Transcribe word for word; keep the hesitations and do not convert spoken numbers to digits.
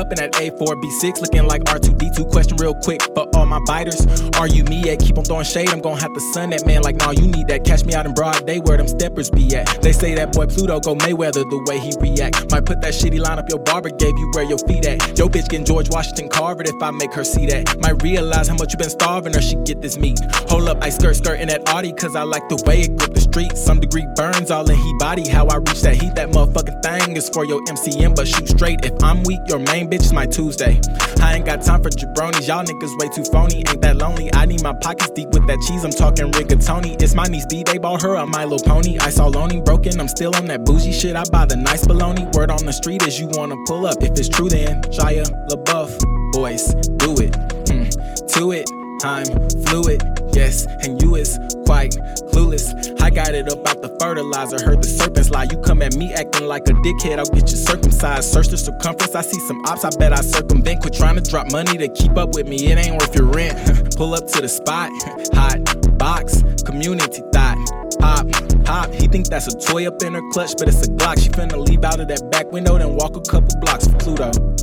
up in that A four B six, looking like R two D two. Question real quick for all my biters. Are you me yet? Keep on throwing shade, I'm gonna have to sun that man like, nah, you need that. Catch me out in broad day where them steppers be at. They say that boy Pluto go Mayweather the way he react. Might put that shitty line up your barber gave you where your feet at. Yo bitch getting George Washington Carvered if I make her see that. Might realize how much you been starving or she get this meat. Hold up, I skirt skirt in that Audi cause I like the way it grip the street. Some degree burns all in he body. How I reach that heat, that motherfucking thing is for your M C M, but shoot straight. If I'm weak, your main bitch is my Tuesday. I ain't got time for jabronis, y'all niggas way too phony. Ain't that lonely, I need my pockets deep with that cheese. I'm talking rigatoni. It's my niece D, they bought her a Milo pony. I saw Loney broken, I'm still on that bougie shit. I buy the nice baloney. Word on the street is you wanna pull up. If it's true then, Shia LaBeouf, boys, do it, mm, to it. I'm fluid, yes, and you is quite clueless. I got it up out the fertilizer, heard the serpents lie. You come at me acting like a dickhead, I'll get you circumcised. Search the circumference, I see some ops, I bet I circumvent. Quit trying to drop money to keep up with me, it ain't worth your rent. Pull up to the spot, hot box, community thought. Pop, pop, he think that's a toy up in her clutch, but it's a Glock. She finna leave out of that back window, then walk a couple blocks for Pluto.